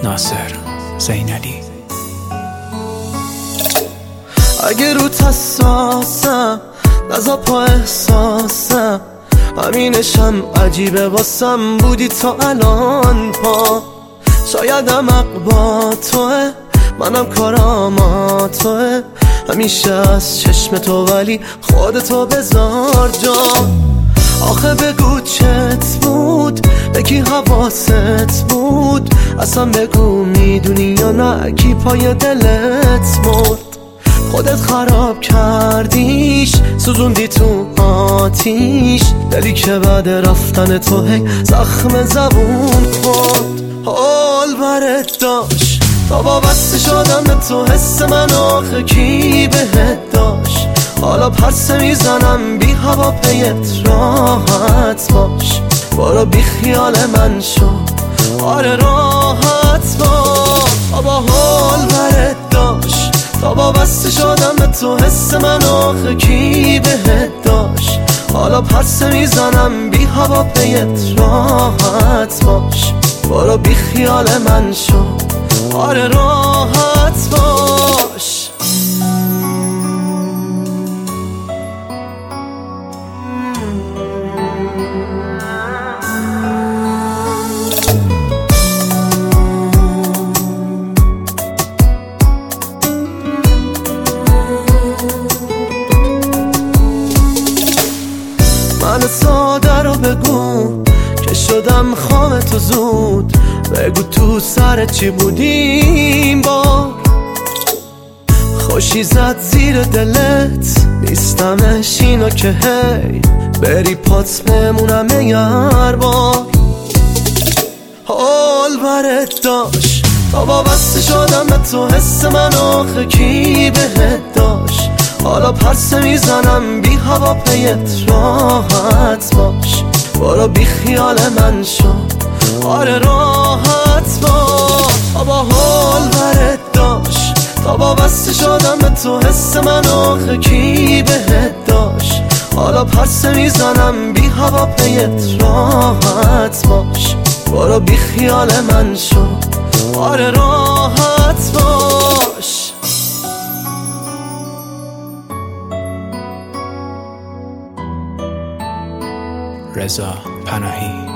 ناصر زینالی. اگه روت حساسم نزا پا احساسم، همینشم عجیبه واسم بودی تا الان پا. شایدم با توه، منم کارام توه، همیشه از چشم تو ولی خودتو بذار جا. آخه بگو چت بود، بگی حواست بود، اصلا بگو میدونی یا نه کی پای دلت مرد. خودت خراب کردیش، سوزوندی تو آتیش، دلی که بعد رفتن تو هی زخم زبون خورد. حال برت داشت تا وابسته شدم به تو، حس من آخه کی بهت داشت. حالا پرسه میزنم بی هوا پیت راحت باش، برو بی خیال من شو، آره راحت باش. بابا حال برت داشت تا وابسته شدم به تو، حس من آخه کی بهت داشت. حالا پرسه میزنم بی هوا پیت راحت باش، برو بی خیال من شو، آره راحت باش. من ساده رو بگو که شدم خام تو زود، بگو تو سر چی بودیم با خوشی زد زیر دلت، نیستمش اینو که هی بری پات بمونم یار با. حال برت داشت تا وابسته شدم به تو، حس من آخه کی بهت داشت. حالا پرسه میزنم بی هوا پیت راحت باش، برو بی خیال من شو، آره راحت باش. بابا حال برت داشت تا وابسته شدم به تو، حس من آخه کی بهت داشت. حالا پرسه میزنم بی هوا پیت راحت باش، برو بی خیال من شو، آره راحت باش. رضا پناهی.